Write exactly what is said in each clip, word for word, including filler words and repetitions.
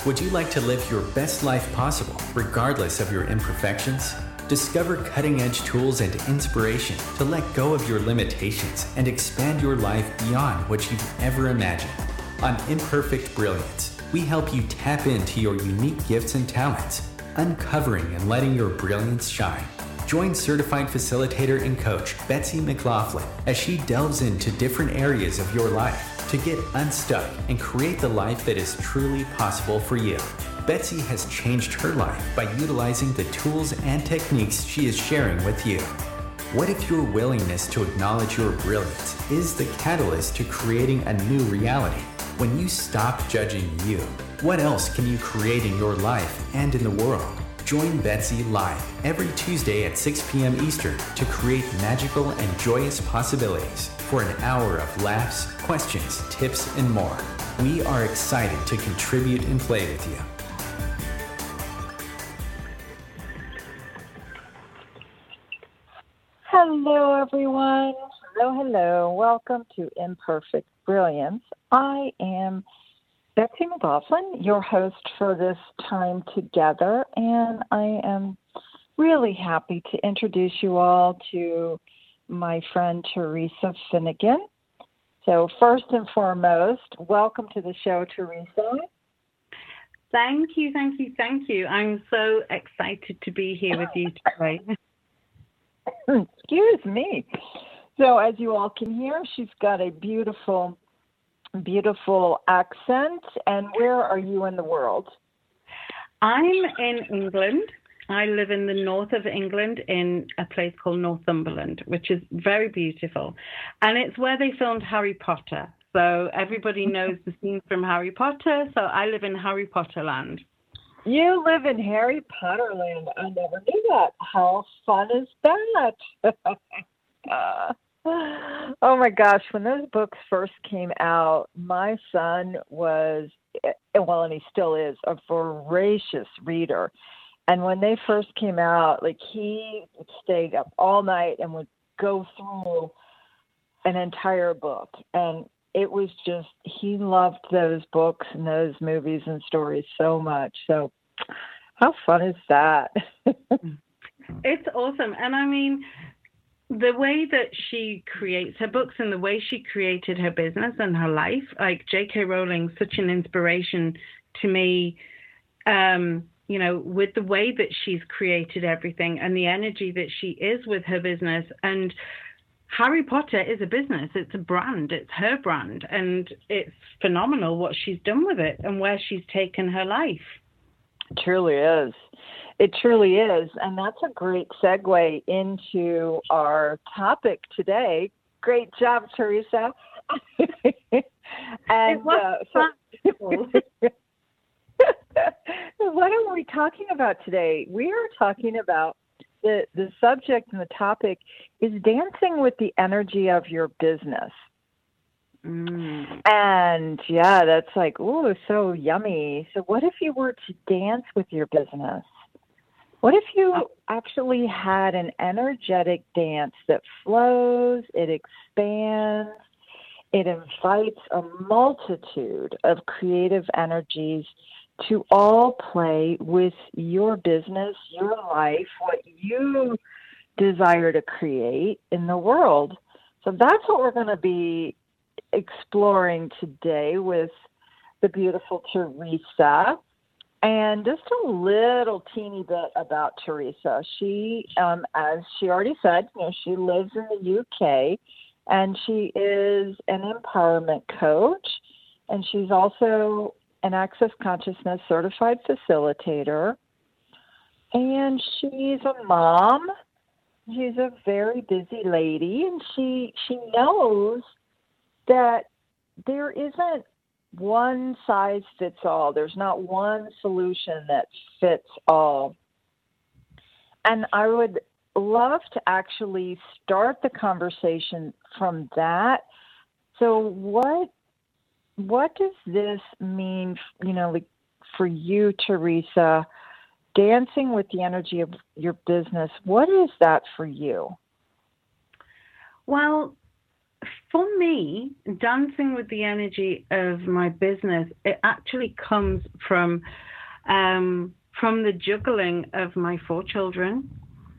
Would you like to live your best life possible, regardless of your imperfections? Discover cutting-edge tools and inspiration to let go of your limitations and expand your life beyond what you've ever imagined. On Imperfect Brilliance, we help you tap into your unique gifts and talents, uncovering and letting your brilliance shine. Join certified facilitator and coach Betsy McLaughlin as she delves into different areas of your life to get unstuck and create the life that is truly possible for you. Betsy has changed her life by utilizing the tools and techniques she is sharing with you. What if your willingness to acknowledge your brilliance is the catalyst to creating a new reality? When you stop judging you, what else can you create in your life and in the world? Join Betsy live every Tuesday at six p.m. Eastern to create magical and joyous possibilities for an hour of laughs, questions, tips, and more. We are excited to contribute and play with you. Hello, everyone. Hello, hello. Welcome to Imperfect Brilliance. I am Betsy McLaughlin, your host for this time together, and I am really happy to introduce you all to my friend Teresa Finnegan. So first and foremost, welcome to the show, Teresa. Thank you, thank you, thank you. I'm so excited to be here with you today. Excuse me. So as you all can hear, she's got a beautiful Beautiful accent. And where are you in the world? I'm in England. I live in the north of England in a place called Northumberland, which is very beautiful. And it's where they filmed Harry Potter. So everybody knows the scenes from Harry Potter. So I live in Harry Potter land. You live in Harry Potter land. I never knew that. How fun is that? uh, Oh my gosh, when those books first came out, my son was, well, and he still is, a voracious reader. And when they first came out, like he stayed up all night and would go through an entire book. And it was just, he loved those books and those movies and stories so much. So how fun is that? It's awesome. And I mean, the way that she creates her books and the way she created her business and her life, like J K. Rowling, such an inspiration to me, um, you know, with the way that she's created everything and the energy that she is with her business. And Harry Potter is a business. It's a brand. It's her brand. And it's phenomenal what she's done with it and where she's taken her life. It truly is. It truly is. And that's a great segue into our topic today. Great job, Teresa. And uh, so, what are we talking about today? We are talking about the, the subject and the topic is dancing with the energy of your business. Mm. And yeah, that's like, ooh, so yummy. So what if you were to dance with your business? What if you actually had an energetic dance that flows, it expands, it invites a multitude of creative energies to all play with your business, your life, what you desire to create in the world? So that's what we're going to be exploring today with the beautiful Teresa. And just a little teeny bit about Teresa. She, um, as she already said, you know, she lives in the U K, and she is an empowerment coach, and she's also an Access Consciousness certified facilitator. And she's a mom. She's a very busy lady, and she she knows that there isn't one size fits all. There's not one solution that fits all. And I would love to actually start the conversation from that. So what what does this mean, you know, like for you, Teresa, dancing with the energy of your business? What is that for you? Well, for me, dancing with the energy of my business, it actually comes from um, from the juggling of my four children,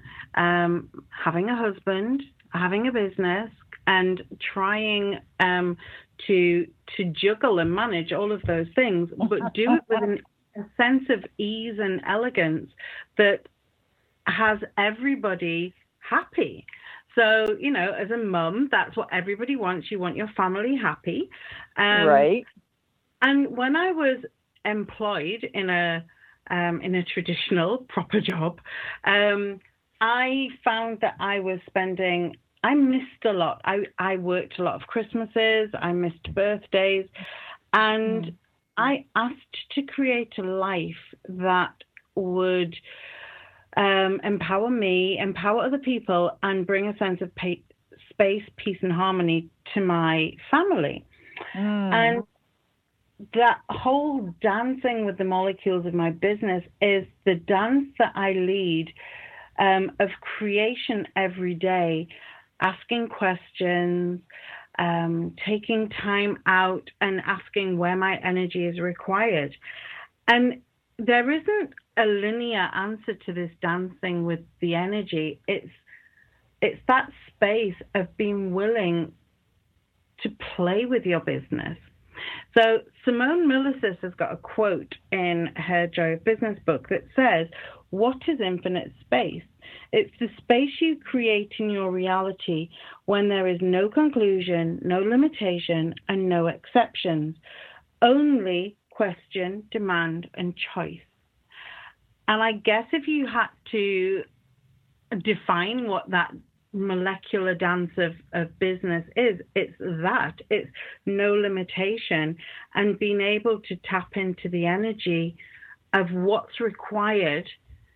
um, having a husband, having a business, and trying um, to to juggle and manage all of those things, but do it with an, a sense of ease and elegance that has everybody happy. So, you know, as a mum, that's what everybody wants. You want your family happy. Um, right. And when I was employed in a um, in a traditional proper job, um, I found that I was spending, I missed a lot. I, I worked a lot of Christmases. I missed birthdays. And mm. I asked to create a life that would Um, empower me, empower other people, and bring a sense of pa- space, peace, and harmony to my family. Mm. And that whole dancing with the molecules of my business is the dance that I lead um, of creation every day, asking questions, um, taking time out and asking where my energy is required. And there isn't a linear answer to this dancing with the energy. It's it's that space of being willing to play with your business. So Simone Milasas has got a quote in her Joy of Business book that says, "What is infinite space? It's the space you create in your reality when there is no conclusion, no limitation, and no exceptions. Only question, demand, and choice." And I guess if you had to define what that molecular dance of, of business is, it's that. It's no limitation and being able to tap into the energy of what's required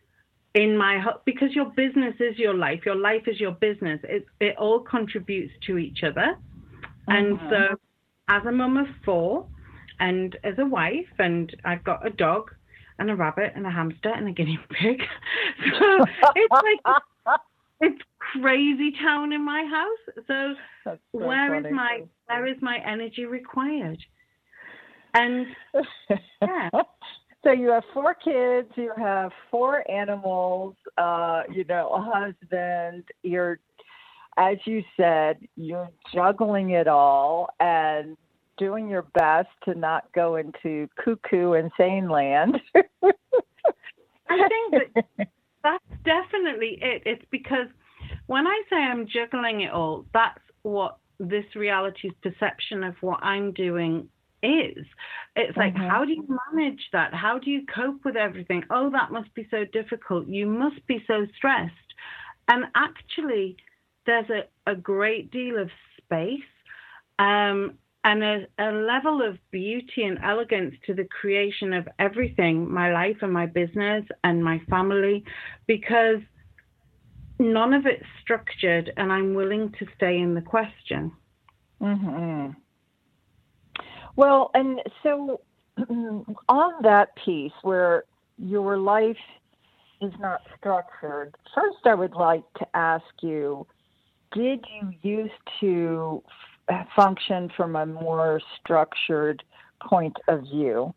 in my, because your business is your life. Your life is your business. It, it all contributes to each other. Mm-hmm. And so as a mum of four and as a wife, and I've got a dog, and a rabbit and a hamster and a guinea pig. So it's like, it's crazy town in my house. So, so where funny. is my where is my energy required? And yeah. So you have four kids, you have four animals, uh, you know, a husband. You're, as you said, you're juggling it all and doing your best to not go into cuckoo insane land. I think that that's definitely it. It's because when I say I'm juggling it all, that's what this reality's perception of what I'm doing is. It's like, mm-hmm. how do you manage that? How do you cope with everything? Oh, that must be so difficult. You must be so stressed. And actually, there's a, a great deal of space um, and a, a level of beauty and elegance to the creation of everything, my life and my business and my family, because none of it's structured and I'm willing to stay in the question. Mm-hmm. Well, and so on that piece where your life is not structured, first I would like to ask you, did you used to f- function from a more structured point of view?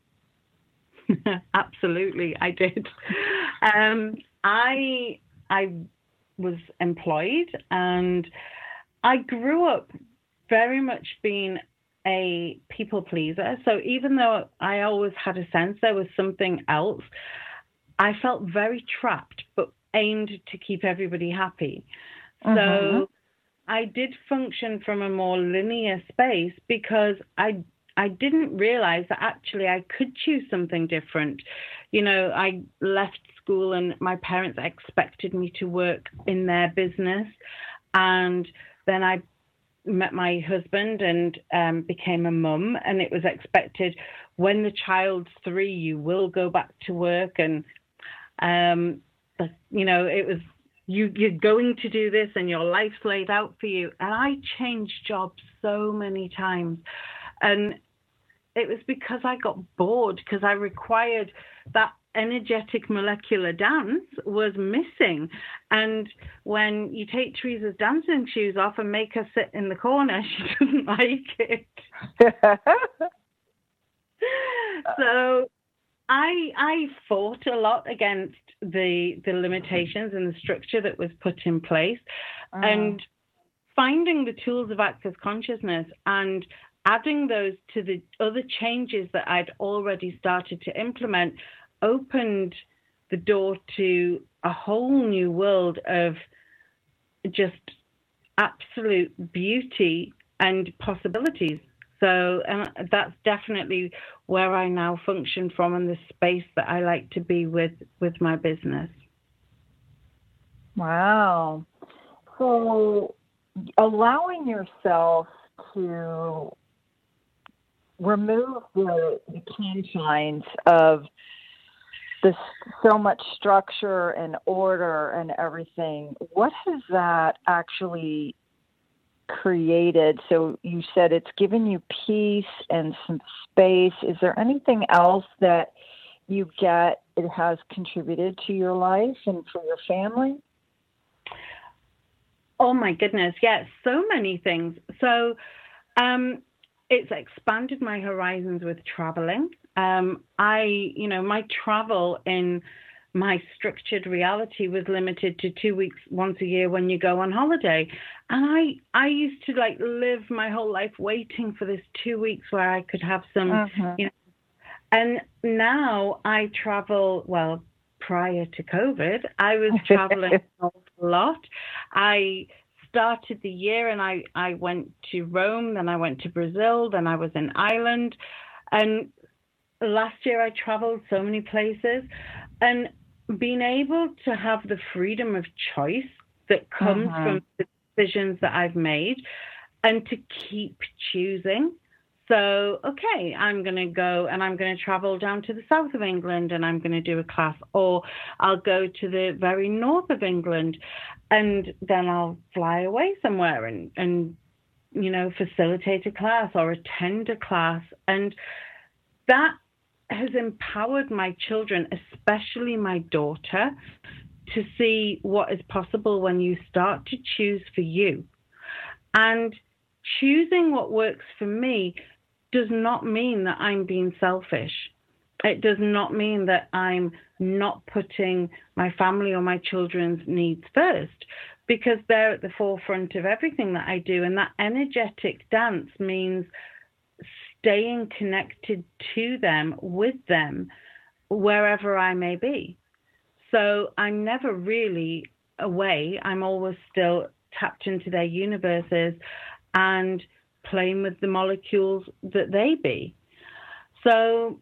Absolutely, I did. Um, I I was employed and I grew up very much being a people pleaser. So even though I always had a sense there was something else, I felt very trapped, but aimed to keep everybody happy. Mm-hmm. So I did function from a more linear space because I I didn't realize that actually I could choose something different. You know, I left school and my parents expected me to work in their business. And then I met my husband and um, became a mum. And it was expected when the child's three, you will go back to work. And, um, you know, it was, you, you're going to do this and your life's laid out for you. And I changed jobs so many times. And it was because I got bored, because I required that energetic molecular dance was missing. And when you take Teresa's dancing shoes off and make her sit in the corner, she doesn't like it. So I I fought a lot against the the limitations and the structure that was put in place, uh. and finding the tools of access consciousness and adding those to the other changes that I'd already started to implement opened the door to a whole new world of just absolute beauty and possibilities. So and that's definitely where I now function from, and the space that I like to be with, with my business. Wow. So allowing yourself to remove the, the confines of this so much structure and order and everything, what has that actually created? So you said it's given you peace and some space. Is there anything else that you get it has contributed to your life and for your family? Oh my goodness, yes, so many things. So um, it's expanded my horizons with traveling. Um, I, you know, my travel in my structured reality was limited to two weeks once a year when you go on holiday. And I, I used to like live my whole life waiting for this two weeks where I could have some, uh-huh. you know, and now I travel, well, prior to COVID, I was traveling a lot. I started the year and I, I went to Rome, then I went to Brazil, then I was in Ireland. And last year I traveled so many places. And being able to have the freedom of choice that comes uh-huh. from the decisions that I've made and to keep choosing. So, okay, I'm going to go and I'm going to travel down to the south of England and I'm going to do a class, or I'll go to the very north of England and then I'll fly away somewhere and, and you know, facilitate a class or attend a class. And that has empowered my children, especially my daughter, to see what is possible when you start to choose for you. And choosing what works for me does not mean that I'm being selfish. It does not mean that I'm not putting my family or my children's needs first, because they're at the forefront of everything that I do. And that energetic dance means staying connected to them, with them, wherever I may be. So I'm never really away. I'm always still tapped into their universes and playing with the molecules that they be. So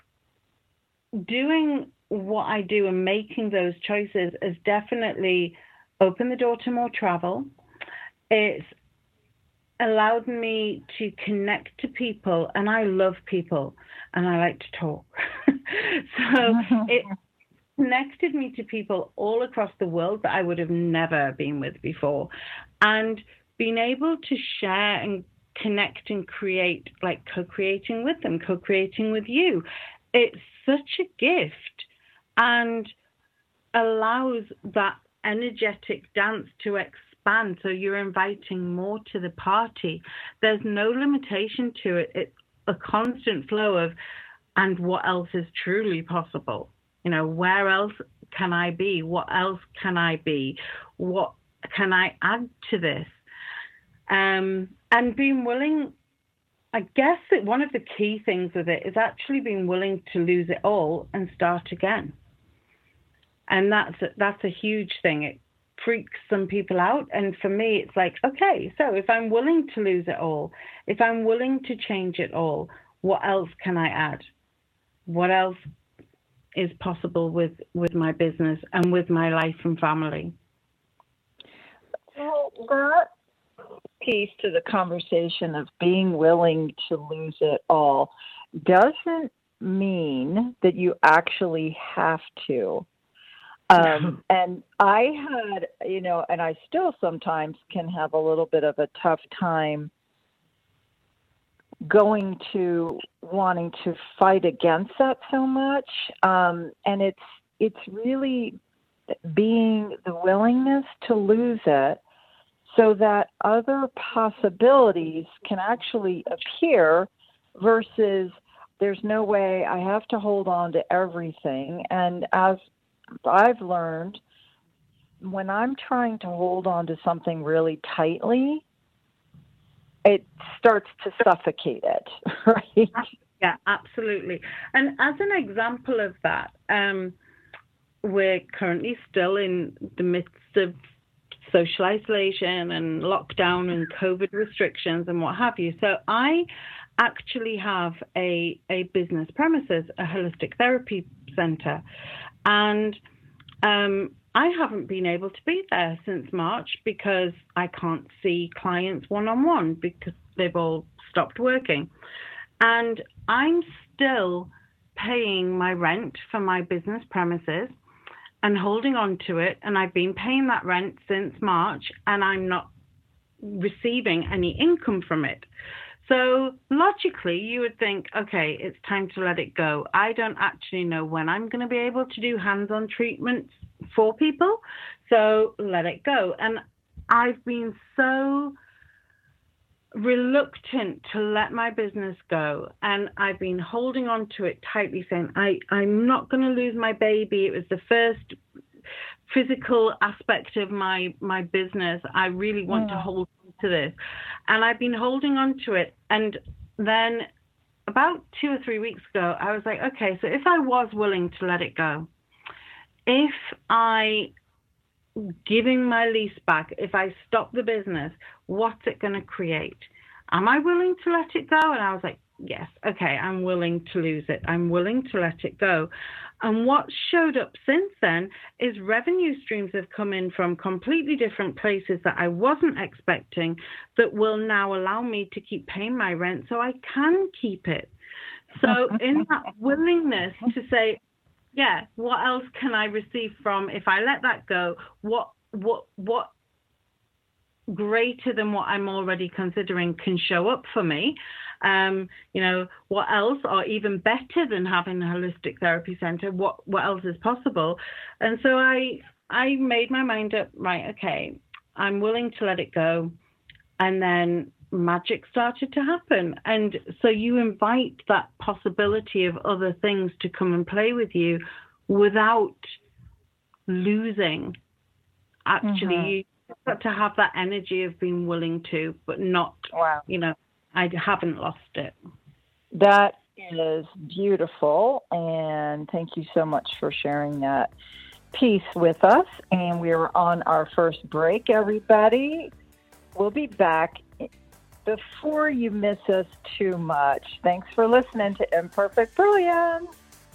doing what I do and making those choices has definitely opened the door to more travel. It's allowed me to connect to people, and I love people and I like to talk. So it connected me to people all across the world that I would have never been with before. And being able to share and connect and create, like co-creating with them, co-creating with you, it's such a gift and allows that energetic dance to expand. So you're inviting more to the party. There's no limitation to it. It's a constant flow of, and what else is truly possible? You know, where else can I be? What else can I be? What can I add to this? Um, and being willing, I guess that one of the key things with it is actually being willing to lose it all and start again. And that's a, that's a huge thing. It freaks some people out. And for me, it's like, okay, so if I'm willing to lose it all, if I'm willing to change it all, what else can I add? What else is possible with, with my business and with my life and family? Well, that piece to the conversation of being willing to lose it all doesn't mean that you actually have to. Um, and I had, you know, and I still sometimes can have a little bit of a tough time going to wanting to fight against that so much. Um, and it's it's really being the willingness to lose it so that other possibilities can actually appear versus there's no way, I have to hold on to everything. And as I've learned, when I'm trying to hold on to something really tightly, it starts to suffocate it, right? Yeah, absolutely. And as an example of that, um, we're currently still in the midst of social isolation and lockdown and COVID restrictions and what have you. So I actually have a, a business premises, a holistic therapy center. And um, I haven't been able to be there since March because I can't see clients one-on-one because they've all stopped working. And I'm still paying my rent for my business premises and holding on to it. And I've been paying that rent since March, and I'm not receiving any income from it. So logically, you would think, okay, it's time to let it go. I don't actually know when I'm going to be able to do hands-on treatments for people, so let it go. And I've been so reluctant to let my business go, and I've been holding on to it tightly, saying, I, I'm not going to lose my baby. It was the first physical aspect of my, my business. I really want yeah. to hold on to this. And I've been holding on to it. And then about two or three weeks ago, I was like, okay, so if I was willing to let it go, if I giving my lease back, if I stop the business, what's it going to create? Am I willing to let it go? And I was like, yes, okay, I'm willing to lose it. I'm willing to let it go. And what showed up since then is revenue streams have come in from completely different places that I wasn't expecting that will now allow me to keep paying my rent so I can keep it. So in that willingness to say, yeah, what else can I receive from if I let that go? What what what greater than what I'm already considering can show up for me? Um, you know, what else, or even better than having a holistic therapy center? What what else is possible? And so I I made my mind up. Right, okay, I'm willing to let it go, and then magic started to happen. And so you invite that possibility of other things to come and play with you without losing. Actually, mm-hmm. you've got to have that energy of being willing to, but not, wow. you know, I haven't lost it. That is beautiful. And thank you so much for sharing that piece with us. And we're on our first break, everybody. We'll be back before you miss us too much. Thanks for listening to Imperfect Brilliance.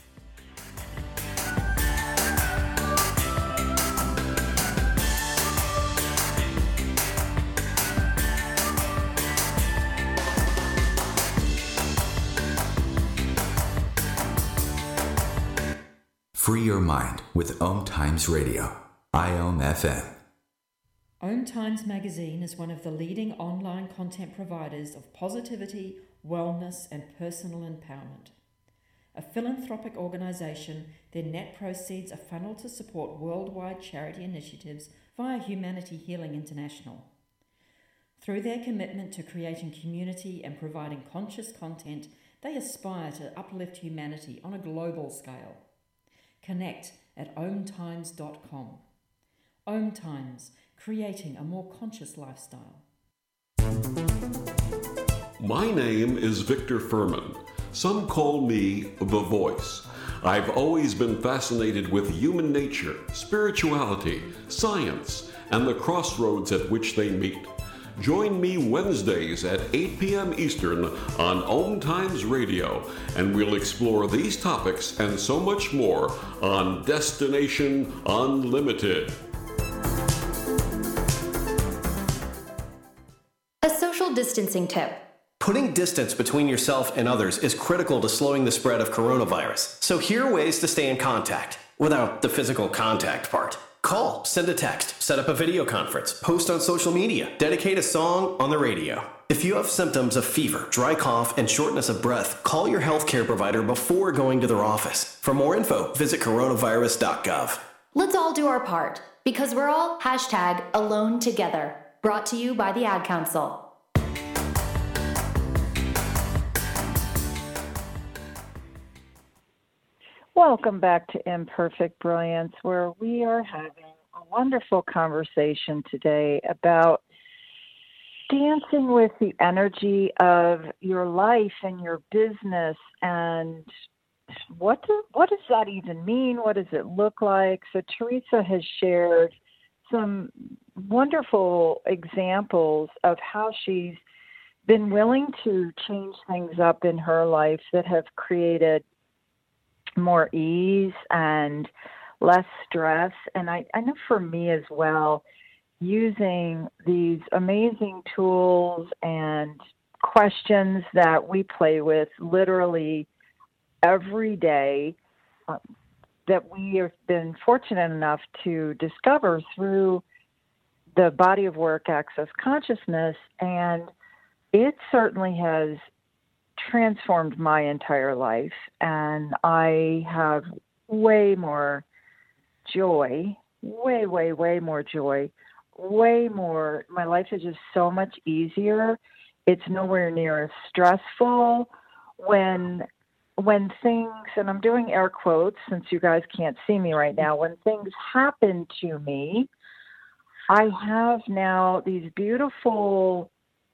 Free your mind with Om Times Radio, I O M F M. Om Times Magazine is one of the leading online content providers of positivity, wellness, and personal empowerment. A philanthropic organisation, their net proceeds are funneled to support worldwide charity initiatives via Humanity Healing International. Through their commitment to creating community and providing conscious content, they aspire to uplift humanity on a global scale. Connect at om times dot com. Om Times, creating a more conscious lifestyle. My name is Victor Furman. Some call me The Voice. I've always been fascinated with human nature, spirituality, science, and the crossroads at which they meet. Join me Wednesdays at eight p.m. Eastern on Om Times Radio, and we'll explore these topics and so much more on Destination Unlimited. A social distancing tip. Putting distance between yourself and others is critical to slowing the spread of coronavirus. So here are ways to stay in contact without the physical contact part. Call, send a text, set up a video conference, post on social media, dedicate a song on the radio. If you have symptoms of fever, dry cough, and shortness of breath, call your healthcare provider before going to their office. For more info, visit coronavirus dot gov. Let's all do our part, because we're all hashtag alone together. Brought to you by the Ad Council. Welcome back to Imperfect Brilliance, where we are having a wonderful conversation today about dancing with the energy of your life and your business, and what do, what does that even mean? What does it look like? So Teresa has shared some wonderful examples of how she's been willing to change things up in her life that have created more ease and less stress. And I, I know for me as well, using these amazing tools and questions that we play with literally every day, um, that we have been fortunate enough to discover through the body of work, Access Consciousness, and it certainly has transformed my entire life, and I have way more joy, way, way, way more joy, way more. My life is just so much easier. It's nowhere near as stressful when when things, and I'm doing air quotes since you guys can't see me right now, when things happen to me, I have now these beautiful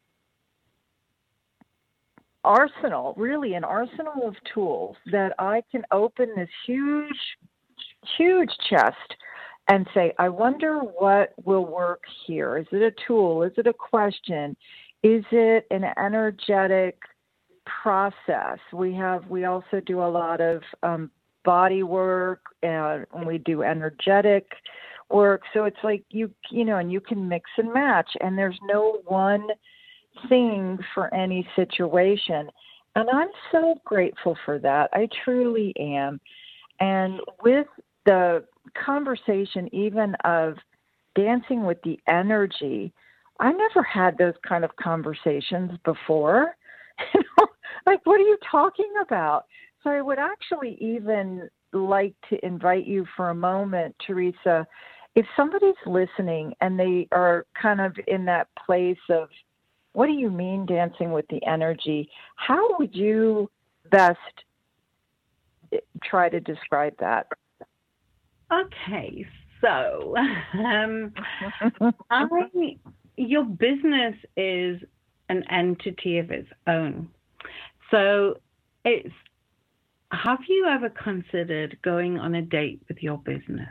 arsenal, really an arsenal of tools that I can open this huge, huge chest and say, I wonder what will work here. Is it a tool? Is it a question? Is it an energetic process? We have, we also do a lot of um, body work, and we do energetic work. So it's like you, you know, and you can mix and match, and there's no one thing for any situation. And I'm so grateful for that. I truly am. And with the conversation even of dancing with the energy, I never had those kind of conversations before. Like, what are you talking about? So I would actually even like to invite you for a moment, Teresa, if somebody's listening and they are kind of in that place of, what do you mean dancing with the energy? How would you best try to describe that? Okay, so um, I, your business is an entity of its own. So it's, have you ever considered going on a date with your business,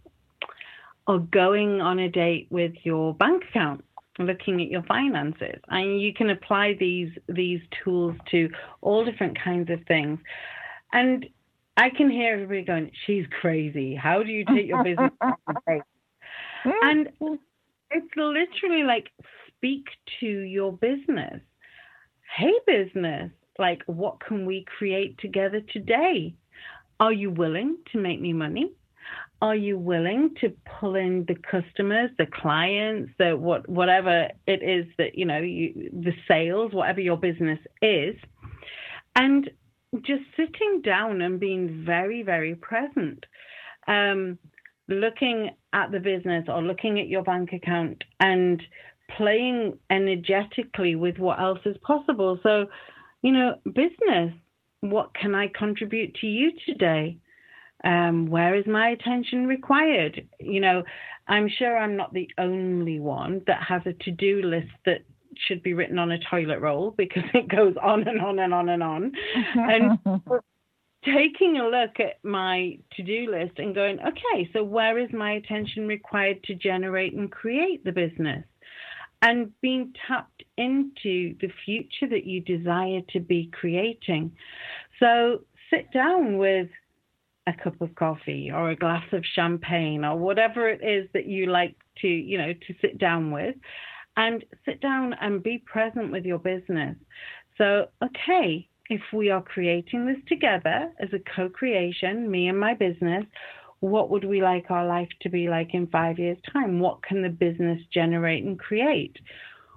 or going on a date with your bank account, looking at your finances? And you can apply these these tools to all different kinds of things. And I can hear everybody going, she's crazy. How do you take your business on a date? And it's literally like, speak to your business. Hey, business, like, what can we create together today? Are you willing to make me money? Are you willing to pull in the customers, the clients, the what, whatever it is that, you know, you, the sales, whatever your business is, and just sitting down and being very, very present, um, looking at the business or looking at your bank account and playing energetically with what else is possible. So, you know, business, what can I contribute to you today? Um, where is my attention required? You know, I'm sure I'm not the only one that has a to-do list that should be written on a toilet roll, because it goes on and on and on and on. And taking a look at my to-do list and going, okay, so where is my attention required to generate and create the business? And being tapped into the future that you desire to be creating. So sit down with a cup of coffee or a glass of champagne or whatever it is that you like to, you know, to sit down with, and sit down and be present with your business. So, okay, if we are creating this together as a co-creation, me and my business, what would we like our life to be like in five years' time? What can the business generate and create?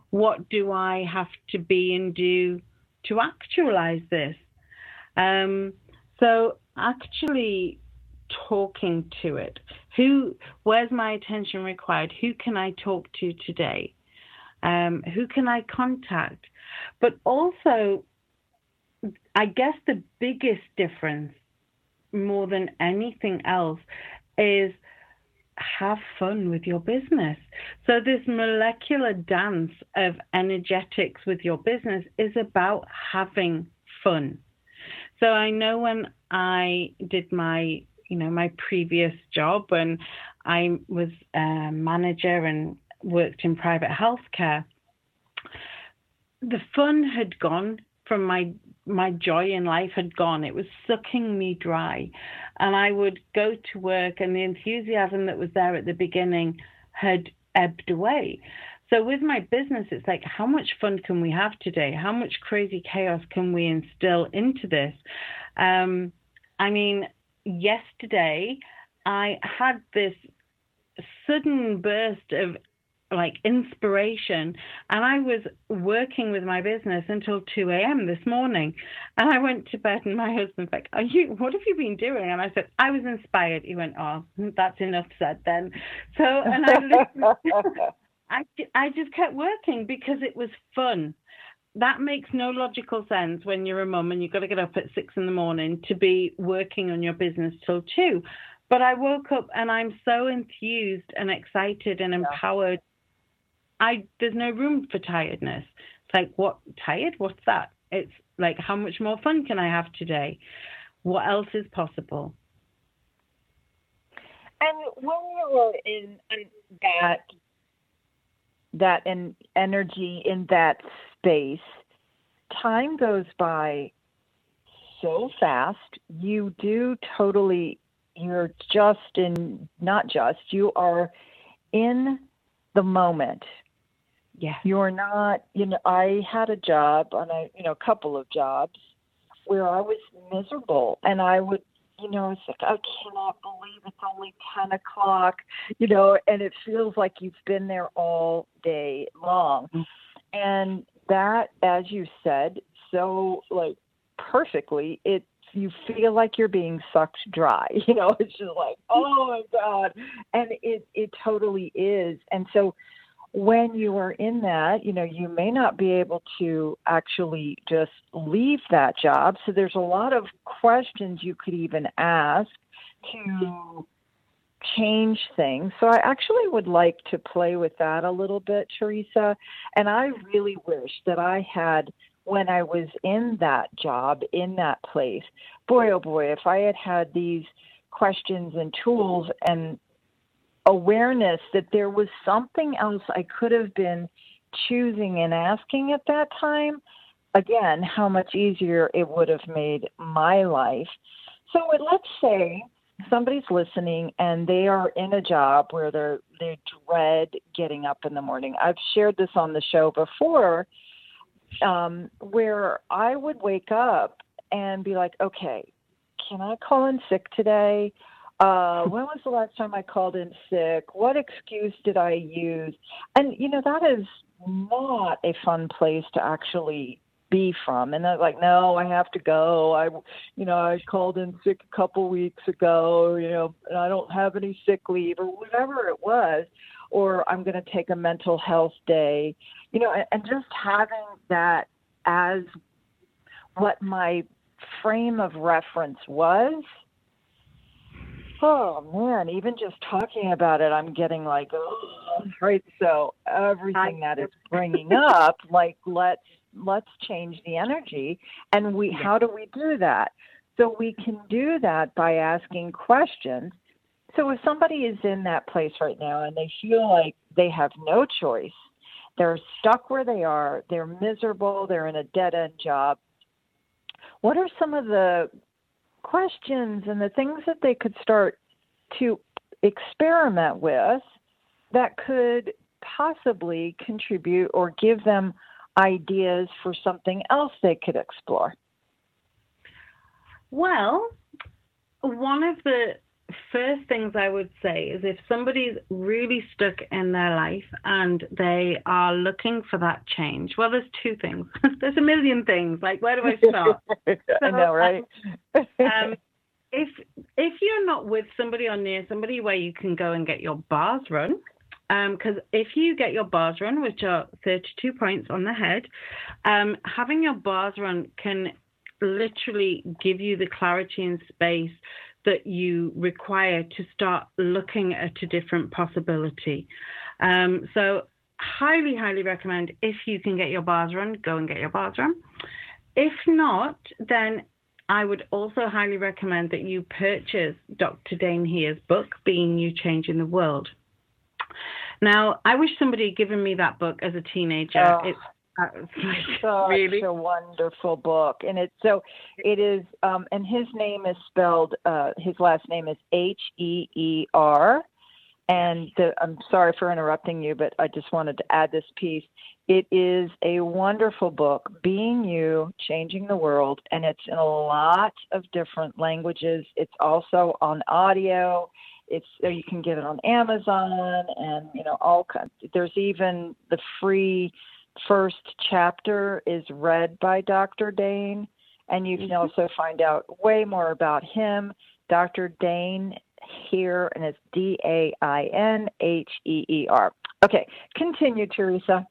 what do I have to be and do to actualize this? Um, so actually talking to it. Who, where's my attention required? Who can I talk to today? Um, who can I contact? But also, I guess the biggest difference, more than anything else, is have fun with your business. So this molecular dance of energetics with your business is about having fun. So I know when I did my, you know, my previous job, when I was a manager and worked in private healthcare, the fun had gone from my my joy in life had gone. It was sucking me dry. And I would go to work and the enthusiasm that was there at the beginning had ebbed away. So with my business, it's like, how much fun can we have today? How much crazy chaos can we instill into this? Um, I mean, yesterday I had this sudden burst of like inspiration, and I was working with my business until two a.m. this morning, and I went to bed and my husband's like, are you, what have you been doing? And I said, I was inspired. He went, oh, that's enough said then. So, and I listened. I, I just kept working because it was fun. That makes no logical sense when you're a mum and you've got to get up at six in the morning to be working on your business till two. But I woke up and I'm so enthused and excited and empowered. I there's no room for tiredness. It's like, what, tired? What's that? It's like, how much more fun can I have today? What else is possible? And when you were in that that in energy in that space, time goes by so fast. You do totally, you're just in, not just, you are in the moment. Yeah. You're not, you know, I had a job on a, you know, a couple of jobs where I was miserable, and I would, you know, it's like, I cannot believe it's only ten o'clock, you know, and it feels like you've been there all day long. Mm-hmm. And that, as you said, so like perfectly, it, you feel like you're being sucked dry, you know, it's just like, oh my God. And it, it totally is. And so when you are in that, you know, you may not be able to actually just leave that job. So there's a lot of questions you could even ask to change things. So I actually would like to play with that a little bit, Teresa. And I really wish that I had, when I was in that job, in that place, boy, oh boy, if I had had these questions and tools and awareness that there was something else I could have been choosing and asking at that time, again, how much easier it would have made my life. So let's say somebody's listening and they are in a job where they're, they dread getting up in the morning. I've shared this on the show before, um, where I would wake up and be like, okay, can I call in sick today? Uh, when was the last time I called in sick? What excuse did I use? And, you know, that is not a fun place to actually be from. And they're like, no, I have to go. I, you know, I called in sick a couple weeks ago, you know, and I don't have any sick leave or whatever it was, or I'm going to take a mental health day, you know, and, and just having that as what my frame of reference was. Oh, man, even just talking about it, I'm getting like, oh, right. So everything that is bringing up, like, let's let's change the energy. And we, how do we do that? So we can do that by asking questions. So if somebody is in that place right now and they feel like they have no choice, they're stuck where they are, they're miserable, they're in a dead-end job, what are some of the questions and the things that they could start to experiment with that could possibly contribute or give them ideas for something else they could explore? Well, one of the first things I would say is if somebody's really stuck in their life and they are looking for that change, well, there's two things. There's a million things. Like, where do I start? I so, know, right? um, if if you're not with somebody or near somebody where you can go and get your bars run, because um, if you get your bars run, which are thirty-two points on the head, um, having your bars run can literally give you the clarity and space that you require to start looking at a different possibility. Um, so highly, highly recommend, if you can get your bars run, go and get your bars run. If not, then I would also highly recommend that you purchase Doctor Dain Heer's book, Being You, Changing the World. Now, I wish somebody had given me that book as a teenager. Oh. It's Like, Such really? a wonderful book, and it's so it is. Um, and his name is spelled. Uh, his last name is H E E R. And the, I'm sorry for interrupting you, but I just wanted to add this piece. It is a wonderful book, Being You, Changing the World, and it's in a lot of different languages. It's also on audio. It's you can get it on Amazon, and you know all kinds. There's even the free first chapter is read by Doctor Dain, and you can also find out way more about him. Doctor Dain Heer, and it's D A I N H E E R. Okay, continue, Teresa.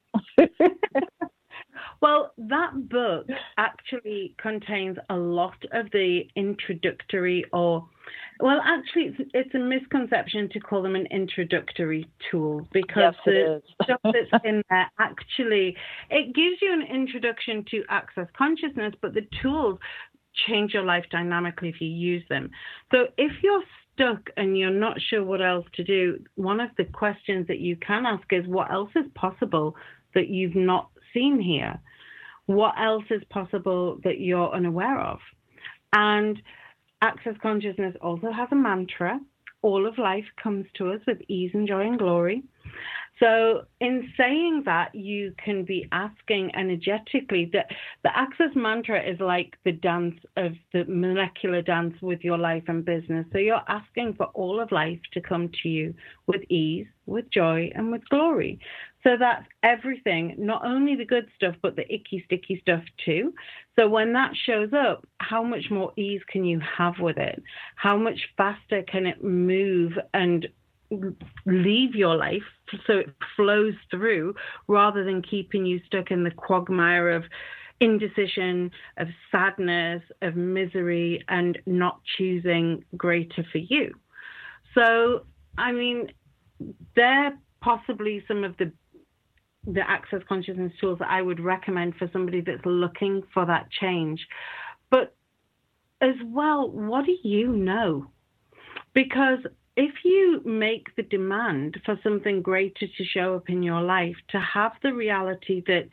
Well, that book actually contains a lot of the introductory or, well, actually, it's, it's a misconception to call them an introductory tool, because yes, the stuff that's in there actually, it gives you an introduction to Access Consciousness, but the tools change your life dynamically if you use them. So if you're stuck and you're not sure what else to do, one of the questions that you can ask is, what else is possible that you've not seen here? What else is possible that you're unaware of? And Access Consciousness also has a mantra. All of life comes to us with ease and joy and glory. So in saying that, you can be asking energetically that the Access mantra is like the dance of the molecular dance with your life and business. So you're asking for all of life to come to you with ease, with joy, and with glory. So that's everything, not only the good stuff, but the icky, sticky stuff too. So when that shows up, how much more ease can you have with it? How much faster can it move and leave your life so it flows through, rather than keeping you stuck in the quagmire of indecision, of sadness, of misery, and not choosing greater for you? So, I mean, they're possibly some of the the Access Consciousness tools that I would recommend for somebody that's looking for that change. But as well, what do you know? Because if you make the demand for something greater to show up in your life, to have the reality that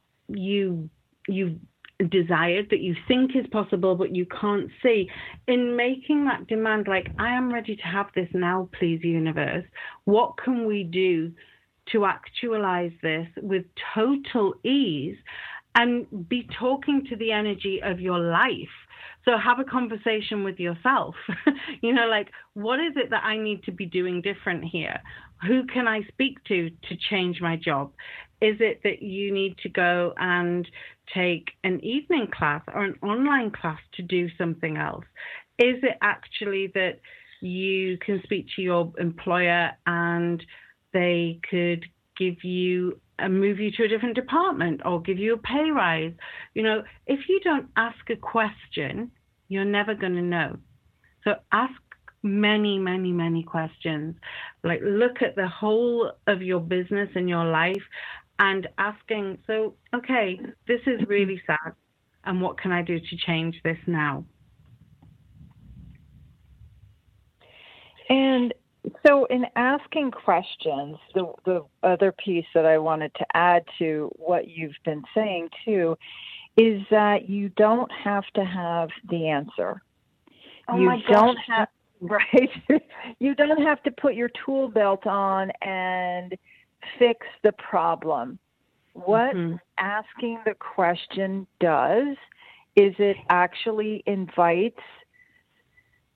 you you desired, that you think is possible but you can't see, in making that demand, like, I am ready to have this now, please, universe, what can we do to actualize this with total ease, and be talking to the energy of your life? So have a conversation with yourself. You know, like, what is it that I need to be doing different here? Who can I speak to to change my job? Is it that you need to go and take an evening class or an online class to do something else? Is it actually that you can speak to your employer and they could give you and move you to a different department or give you a pay rise? You know, if you don't ask a question, you're never going to know. So ask many, many, many questions. Like, look at the whole of your business and your life and asking, so, okay, this is really sad, and what can I do to change this now? And so in asking questions, the, the other piece that I wanted to add to what you've been saying too is that you don't have to have the answer. Oh you my gosh. don't have, right? You don't have to put your tool belt on and fix the problem. What mm-hmm. asking the question does is it actually invites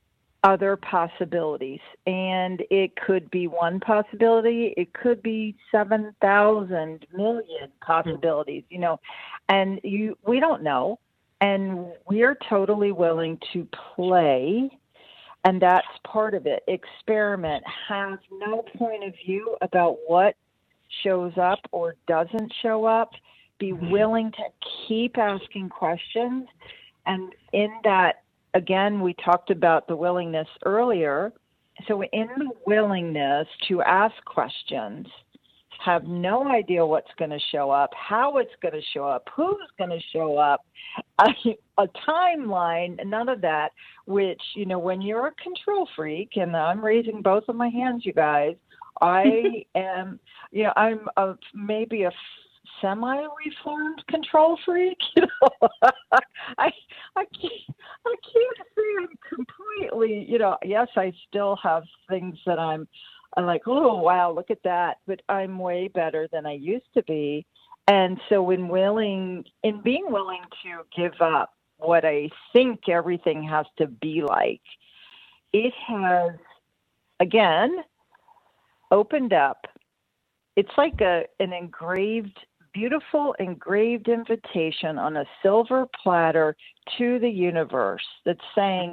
other possibilities. And it could be one possibility, it could be seven thousand million possibilities, you know, and you we don't know. And we're totally willing to play, and that's part of it. Experiment, have no point of view about what shows up or doesn't show up. Be willing to keep asking questions. And in that, again, we talked about the willingness earlier. So in the willingness to ask questions, have no idea what's going to show up, how it's going to show up, who's going to show up, a, a timeline, none of that, which, you know, when you're a control freak, and I'm raising both of my hands, you guys, I am, you know, I'm a, maybe a semi-reformed control freak. You know, I I can't I can't say I'm completely. You know, yes, I still have things that I'm, I'm like, oh wow, look at that. But I'm way better than I used to be. And so, in willing, in being willing to give up what I think everything has to be like, it has again opened up. It's like a an engraved. Beautiful engraved invitation on a silver platter to the universe that's saying,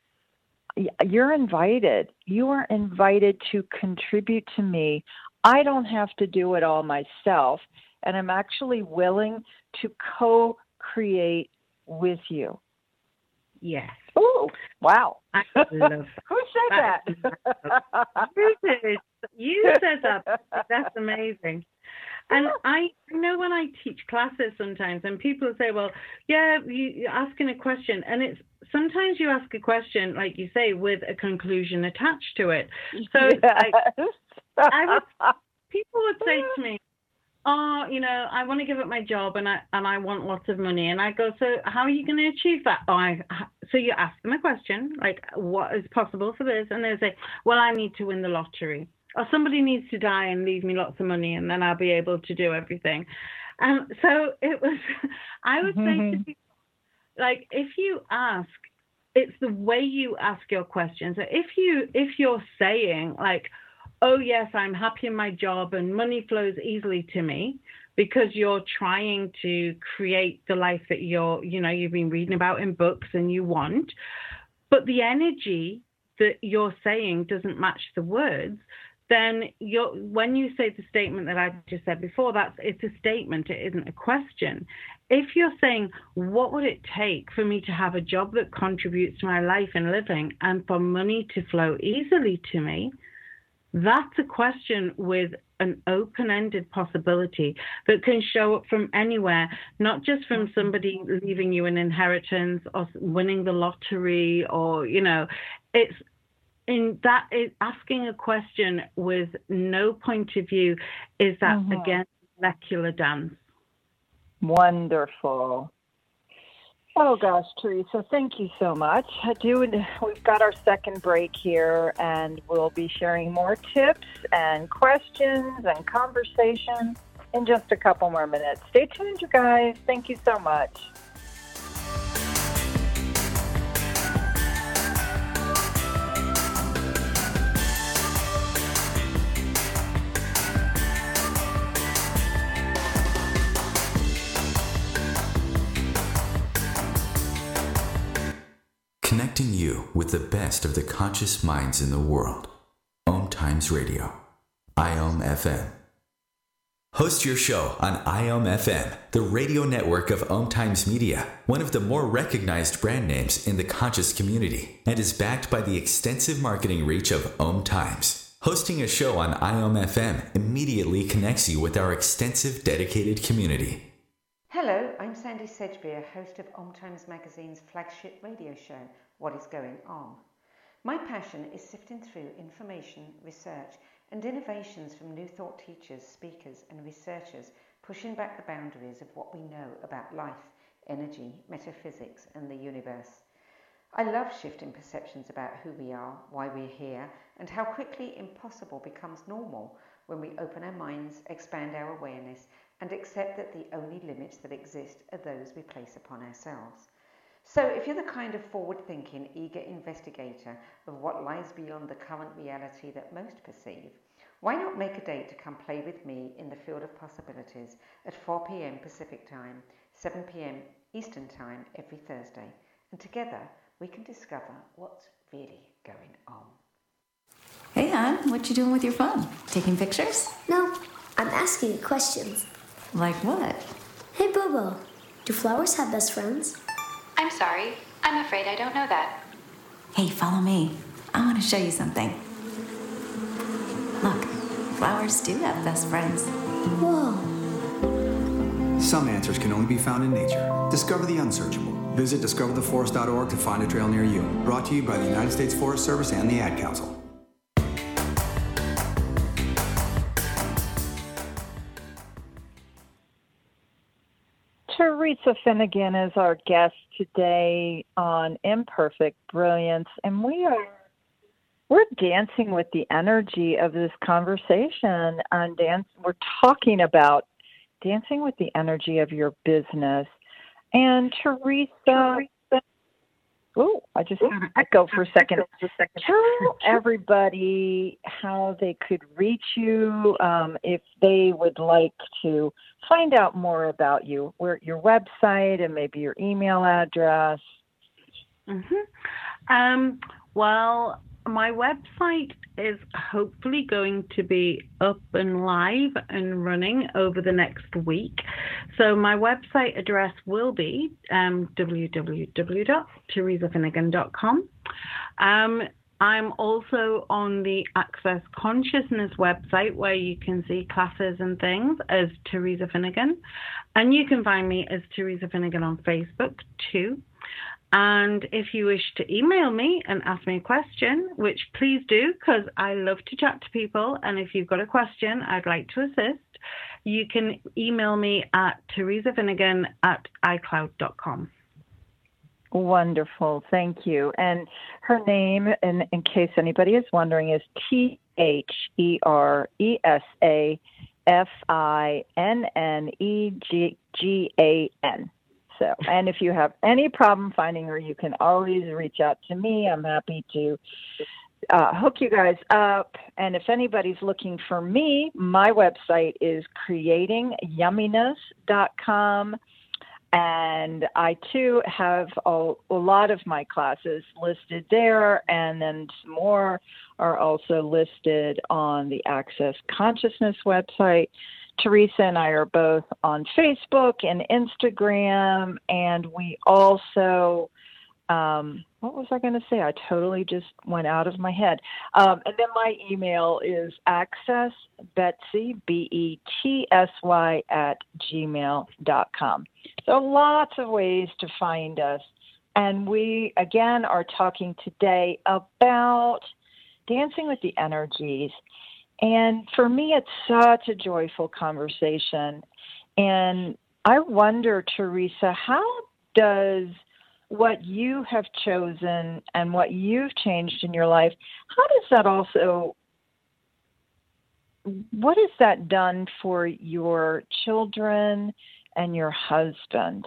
you're invited. You are invited to contribute to me. I don't have to do it all myself, and I'm actually willing to co-create with you. Yes. Oh, wow. I love Who said that? that? You did. You said that. That's amazing. And I know when I teach classes sometimes, and people say, well, yeah, you, you're asking a question. And it's sometimes you ask a question, like you say, with a conclusion attached to it. So it's like, I would, people would say to me, oh, you know, I want to give up my job and I and I want lots of money. And I go, so how are you going to achieve that? Oh, I, so you ask them a question, like, what is possible for this? And they say, well, I need to win the lottery. Or somebody needs to die and leave me lots of money, and then I'll be able to do everything. Um, so it was, I would say to people, like, if you ask, it's the way you ask your questions. So if you, if you're saying, like, oh, yes, I'm happy in my job and money flows easily to me, because you're trying to create the life that you're, you know, you've been reading about in books and you want, but the energy that you're saying doesn't match the words, then you're, when you say the statement that I just said before, that's it's a statement, it isn't a question. If you're saying, what would it take for me to have a job that contributes to my life and living and for money to flow easily to me, that's a question with an open-ended possibility that can show up from anywhere, not just from somebody leaving you an inheritance or winning the lottery, or, you know, it's in that is asking a question with no point of view is that, mm-hmm. again, molecular dance. Wonderful. Oh, gosh, Teresa, thank you so much. I do, we've got our second break here, and we'll be sharing more tips and questions and conversation in just a couple more minutes. Stay tuned, you guys. Thank you so much. Connecting you with the best of the conscious minds in the world. Om Times Radio. I O M F M. Host your show on I O M F M, the radio network of Om Times Media, one of the more recognized brand names in the conscious community, and is backed by the extensive marketing reach of Om Times. Hosting a show on I O M F M immediately connects you with our extensive dedicated community. Hello, I'm Sandy Sedgbeer, host of Om Times Magazine's flagship radio show, What Is Going On. My passion is sifting through information, research and innovations from new thought teachers, speakers and researchers, pushing back the boundaries of what we know about life, energy, metaphysics and the universe. I love shifting perceptions about who we are, why we're here, and how quickly impossible becomes normal when we open our minds, expand our awareness, and accept that the only limits that exist are those we place upon ourselves. So if you're the kind of forward-thinking, eager investigator of what lies beyond the current reality that most perceive, why not make a date to come play with me in the field of possibilities at four p.m. Pacific Time, seven p.m. Eastern Time every Thursday, and together we can discover what's really going on. Hey, hon, what you doing with your phone? Taking pictures? No, I'm asking you questions. Like what? Hey, Bobo, do flowers have best friends? I'm sorry. I'm afraid I don't know that. Hey, follow me. I want to show you something. Look, flowers do have best friends. Whoa. Some answers can only be found in nature. Discover the unsearchable. Visit discover the forest dot org to find a trail near you. Brought to you by the United States Forest Service and the Ad Council. Teresa Finnegan is our guest today on Imperfect Brilliance, and we are we're dancing with the energy of this conversation. On dance, we're talking about dancing with the energy of your business. And Teresa, oh, I just had an echo for a second. Tell everybody how they could reach you um, if they would like to find out more about you, where your website and maybe your email address. Mm-hmm. Um, well, my website is hopefully going to be up and live and running over the next week. So my website address will be um, w w w dot teresa finnegan dot com. Um, I'm also on the Access Consciousness website where you can see classes and things as Teresa Finnegan. And you can find me as Teresa Finnegan on Facebook too. And if you wish to email me and ask me a question, which please do, because I love to chat to people. And if you've got a question I'd like to assist, you can email me at teresa finnegan at icloud dot com. Wonderful. Thank you. And her name, in, in case anybody is wondering, is T H E R E S A F I N N E G A N. So, and if you have any problem finding her, you can always reach out to me. I'm happy to uh, hook you guys up. And if anybody's looking for me, my website is creating yumminess dot com. And I, too, have a, a lot of my classes listed there. And then some more are also listed on the Access Consciousness website. Teresa and I are both on Facebook and Instagram, and we also, um, what was I going to say? I totally just went out of my head. Um, and then my email is accessbetsy, B E T S Y, at gmail dot com. So lots of ways to find us. And we, again, are talking today about dancing with the energies. And for me, it's such a joyful conversation. And I wonder, Teresa, how does what you have chosen and what you've changed in your life, how does that also, what has that done for your children and your husband?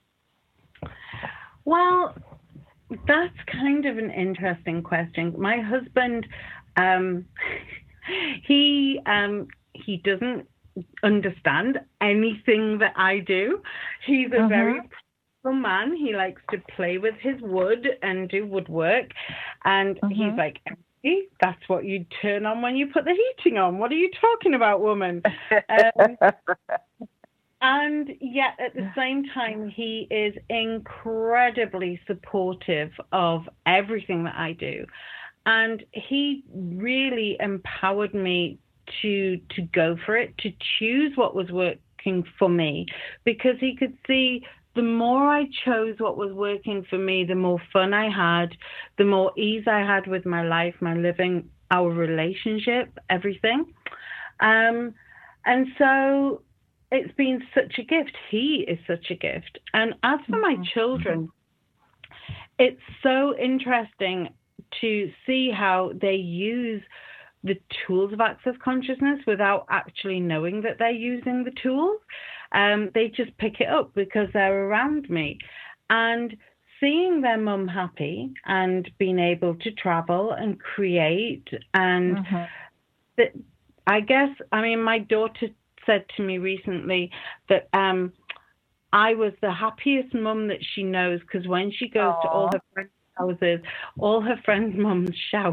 Well, that's kind of an interesting question. My husband, um, He um, he doesn't understand anything that I do. He's a mm-hmm. very practical man. He likes to play with his wood and do woodwork. And mm-hmm. he's like, hey, that's what you turn on when you put the heating on. What are you talking about, woman? um, and yet at the same time, he is incredibly supportive of everything that I do. And he really empowered me to to go for it, to choose what was working for me, because he could see the more I chose what was working for me, the more fun I had, the more ease I had with my life, my living, our relationship, everything. Um, and so it's been such a gift. He is such a gift. And as for my children, it's so interesting to see how they use the tools of Access Consciousness without actually knowing that they're using the tools. Um, they just pick it up because they're around me. And seeing their mum happy and being able to travel and create and mm-hmm. that, I guess, I mean, my daughter said to me recently that um, I was the happiest mum that she knows, because when she goes Aww. to all her friends' houses, all her friends' mums shout.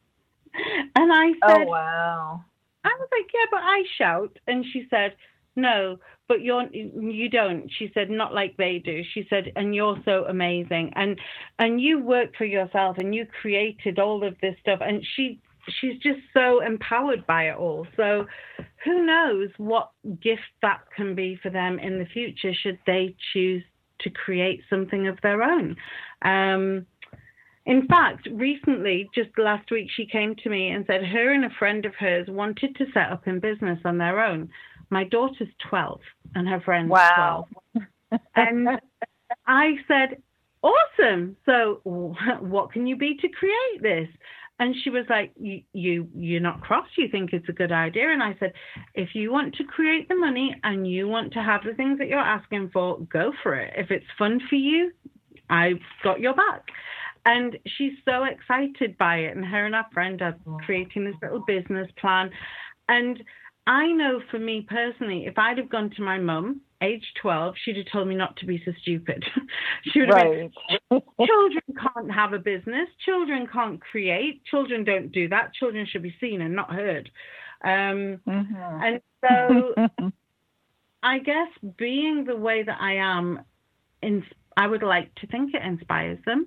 And I said, oh, wow. I was like, yeah, but I shout. And she said, no, but you're, you don't. She said, not like they do. She said, and you're so amazing. And and you worked for yourself and you created all of this stuff. And she she's just so empowered by it all. So who knows what gift that can be for them in the future, should they choose to create something of their own. Um, in fact, recently, just last week, she came to me and said her and a friend of hers wanted to set up in business on their own. My daughter's twelve and her friend's wow. twelve. And I said, awesome. So what can you be to create this? And she was like, you, you, you're not cross. You think it's a good idea. And I said, if you want to create the money and you want to have the things that you're asking for, go for it. If it's fun for you, I've got your back. And she's so excited by it. And her and her friend are creating this little business plan. And I know for me personally, if I'd have gone to my mum, age twelve, she'd have told me not to be so stupid. She would have right. been, children can't have a business. Children can't create. Children don't do that. Children should be seen and not heard. Um, mm-hmm. And so I guess being the way that I am, in, I would like to think it inspires them.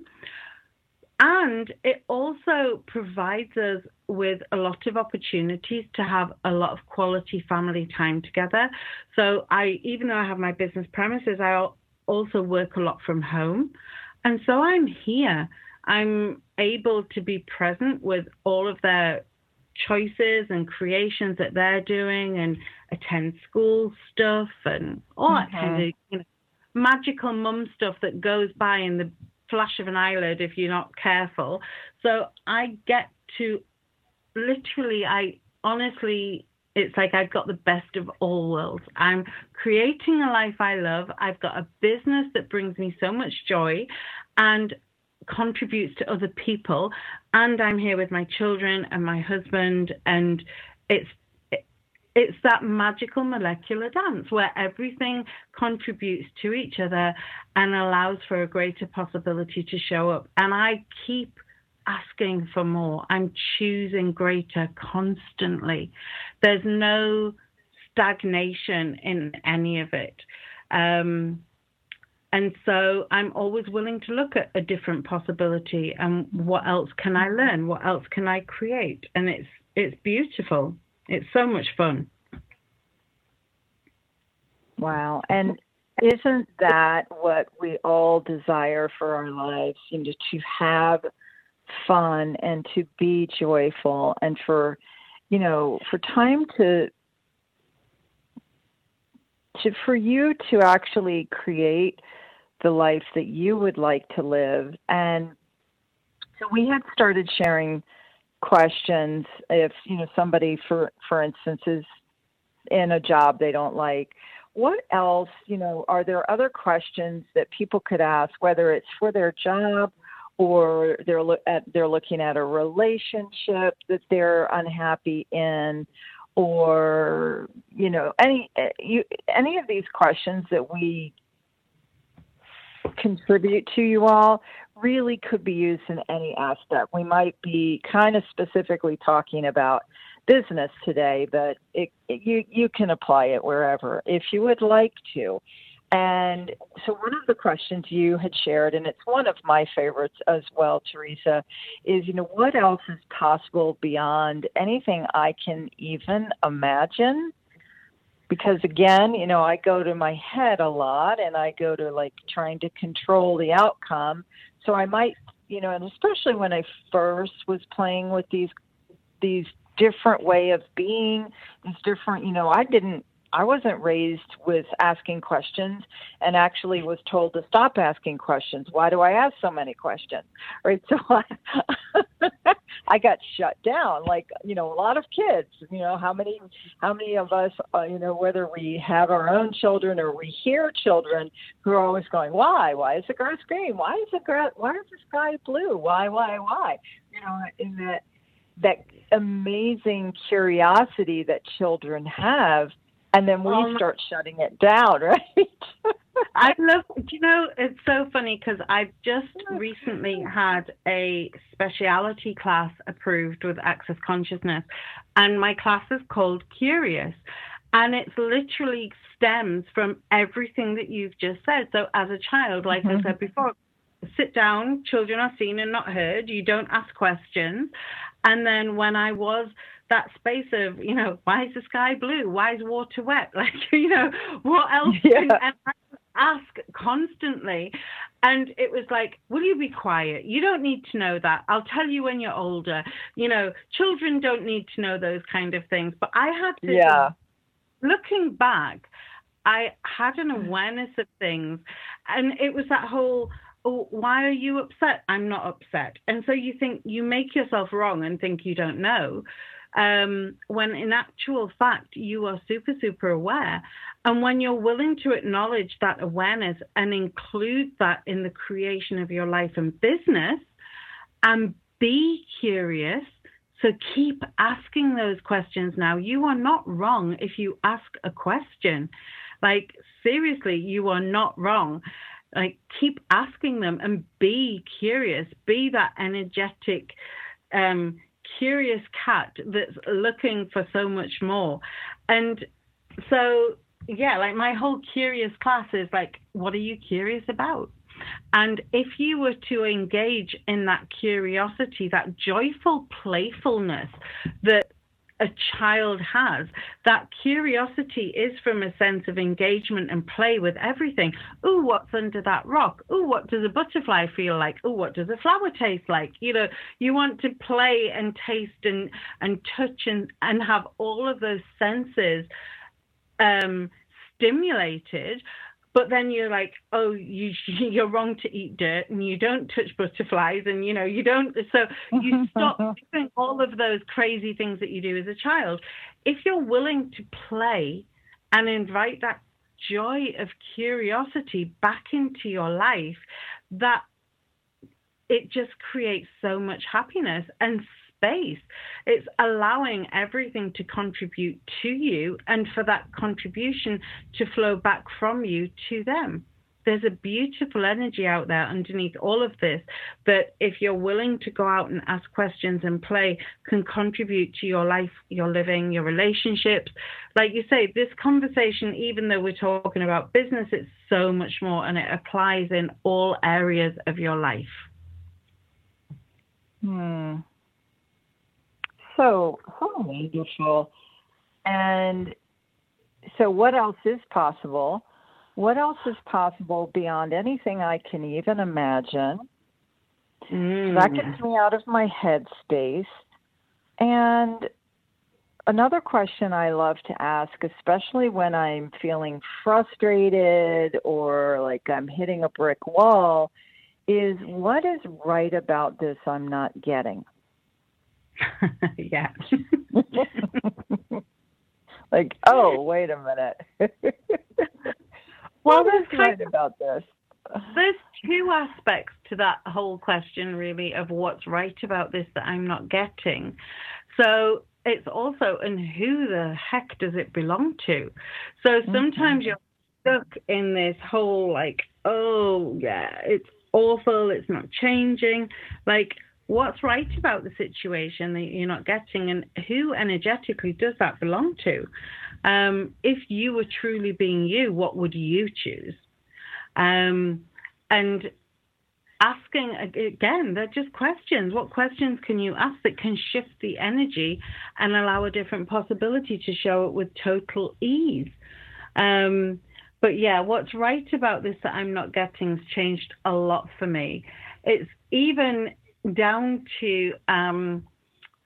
And it also provides us with a lot of opportunities to have a lot of quality family time together. So I, even though I have my business premises, I also work a lot from home. And so I'm here. I'm able to be present with all of their choices and creations that they're doing and attend school stuff and all mm-hmm. that kind of, you know, magical mum stuff that goes by in the flash of an eyelid if you're not careful. So I get to literally, I honestly, it's like I've got the best of all worlds. I'm creating a life I love. I've got a business that brings me so much joy and contributes to other people. And I'm here with my children and my husband. And it's It's that magical molecular dance where everything contributes to each other and allows for a greater possibility to show up. And I keep asking for more. I'm choosing greater constantly. There's no stagnation in any of it. Um, and so I'm always willing to look at a different possibility and what else can I learn? What else can I create? And it's it's beautiful. It's so much fun. Wow. And isn't that what we all desire for our lives? You know, to have fun and to be joyful and for, you know, for time to, to, for you to actually create the life that you would like to live. And so we had started sharing questions. If, you know, somebody, for for instance, is in a job they don't like, what else, you know, are there other questions that people could ask, whether it's for their job or they're lo- at, they're looking at a relationship that they're unhappy in, or, you know, any you, any of these questions that we contribute to you all really could be used in any aspect. We might be kind of specifically talking about business today, but it, it, you you can apply it wherever if you would like to. And so one of the questions you had shared, and it's one of my favorites as well, Teresa, is, you know, what else is possible beyond anything I can even imagine? Because again, you know, I go to my head a lot and I go to like trying to control the outcome. So I might, you know, and especially when I first was playing with these, these different way of being, these different, you know, I didn't I wasn't raised with asking questions, and actually was told to stop asking questions. Why do I ask so many questions? Right. So I, I got shut down, like, you know, a lot of kids, you know, how many, how many of us, uh, you know, whether we have our own children or we hear children who are always going, why, why is the grass green? Why is the grass, why is the sky blue? Why, why, why? You know, in that, that amazing curiosity that children have. And then we um, start shutting it down, right? I love, you know, it's so funny because I've just recently had a speciality class approved with Access Consciousness, and my class is called Curious. And it's literally stems from everything that you've just said. So as a child, like mm-hmm. I said before, sit down, children are seen and not heard. You don't ask questions. And then when I was that space of, you know, why is the sky blue? Why is water wet? Like, you know, what else yeah. can I ask constantly? And it was like, will you be quiet? You don't need to know that. I'll tell you when you're older. You know, children don't need to know those kind of things. But I had to, yeah. looking back, I had an awareness of things. And it was that whole, oh, why are you upset? I'm not upset. And so you think you make yourself wrong and think you don't know. Um, when in actual fact, you are super, super aware. And when you're willing to acknowledge that awareness and include that in the creation of your life and business and be curious, so keep asking those questions now. You are not wrong if you ask a question. Like, seriously, you are not wrong. Like, keep asking them and be curious. Be that energetic, um, curious cat that's looking for so much more. And so, yeah, like my whole curious class is like, what are you curious about? And if you were to engage in that curiosity, that joyful playfulness that a child has, that curiosity is from a sense of engagement and play with everything. Oh, what's under that rock? Oh, what does a butterfly feel like? Oh, what does a flower taste like? You know, you want to play and taste and, and touch and, and have all of those senses um, stimulated. But then you're like, oh, you, you're wrong to eat dirt and you don't touch butterflies and, you know, you don't. So you stop doing all of those crazy things that you do as a child. If you're willing to play and invite that joy of curiosity back into your life, that it just creates so much happiness and space. It's allowing everything to contribute to you and for that contribution to flow back from you to them. There's a beautiful energy out there underneath all of this that if you're willing to go out and ask questions and play, can contribute to your life, your living, your relationships. Like you say, this conversation, even though we're talking about business, it's so much more and it applies in all areas of your life. Hmm. So, so wonderful. And so what else is possible? What else is possible beyond anything I can even imagine? Mm. That gets me out of my head space. And another question I love to ask, especially when I'm feeling frustrated or like I'm hitting a brick wall, is what is right about this I'm not getting? Yeah. Like, oh, wait a minute. What is right about this? There's two aspects to that whole question, really, of what's right about this that I'm not getting. So it's also, and who the heck does it belong to? So sometimes mm-hmm. you're stuck in this whole, like, oh, yeah, it's awful, it's not changing. Like, what's right about the situation that you're not getting, and who energetically does that belong to? Um, if you were truly being you, what would you choose? Um, and asking, again, they're just questions. What questions can you ask that can shift the energy and allow a different possibility to show up with total ease? Um, but yeah, what's right about this that I'm not getting has changed a lot for me. It's even down to um,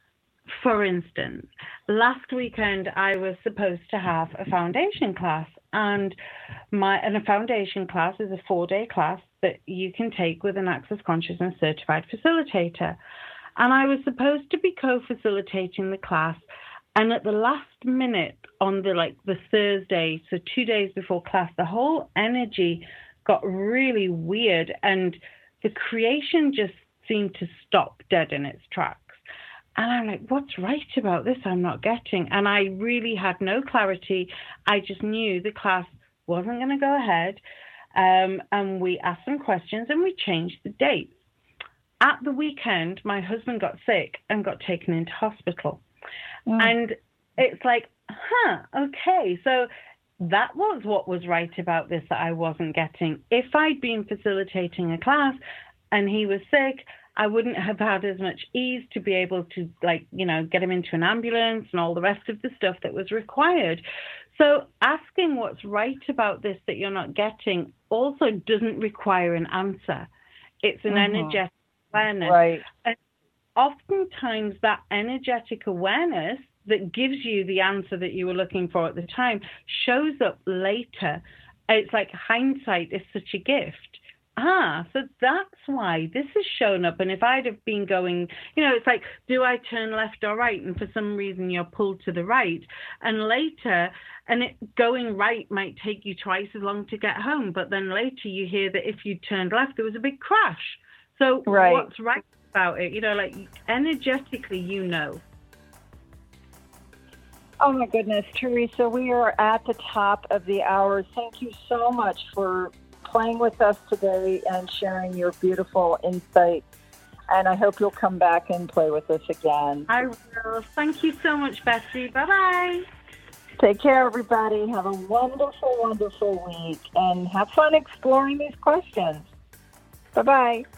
for instance, last weekend I was supposed to have a foundation class, and my and a foundation class is a four-day class that you can take with an Access Consciousness certified facilitator. And I was supposed to be co-facilitating the class, and at the last minute on the like the Thursday, so two days before class, the whole energy got really weird, and the creation just seemed to stop dead in its tracks. And I'm like, what's right about this? I'm not getting. And I really had no clarity. I just knew the class wasn't going to go ahead. Um, and we asked some questions and we changed the dates. At the weekend, my husband got sick and got taken into hospital. Mm. And it's like, huh, okay. So that was what was right about this that I wasn't getting. If I'd been facilitating a class and he was sick, I wouldn't have had as much ease to be able to, like, you know, get him into an ambulance and all the rest of the stuff that was required. So asking what's right about this that you're not getting also doesn't require an answer. It's an mm-hmm. energetic awareness. Right. And oftentimes that energetic awareness that gives you the answer that you were looking for at the time shows up later. It's like hindsight is such a gift. Ah, so that's why this has shown up. And if I'd have been going, you know, it's like, do I turn left or right? And for some reason you're pulled to the right. And later, and it, going right might take you twice as long to get home. But then later you hear that if you turned left, there was a big crash. So right. What's right about it? You know, like energetically, you know. Oh, my goodness, Teresa, we are at the top of the hour. Thank you so much for playing with us today and sharing your beautiful insights. And I hope you'll come back and play with us again. I will. Thank you so much, Betsy. Bye-bye. Take care, everybody. Have a wonderful, wonderful week. And have fun exploring these questions. Bye-bye.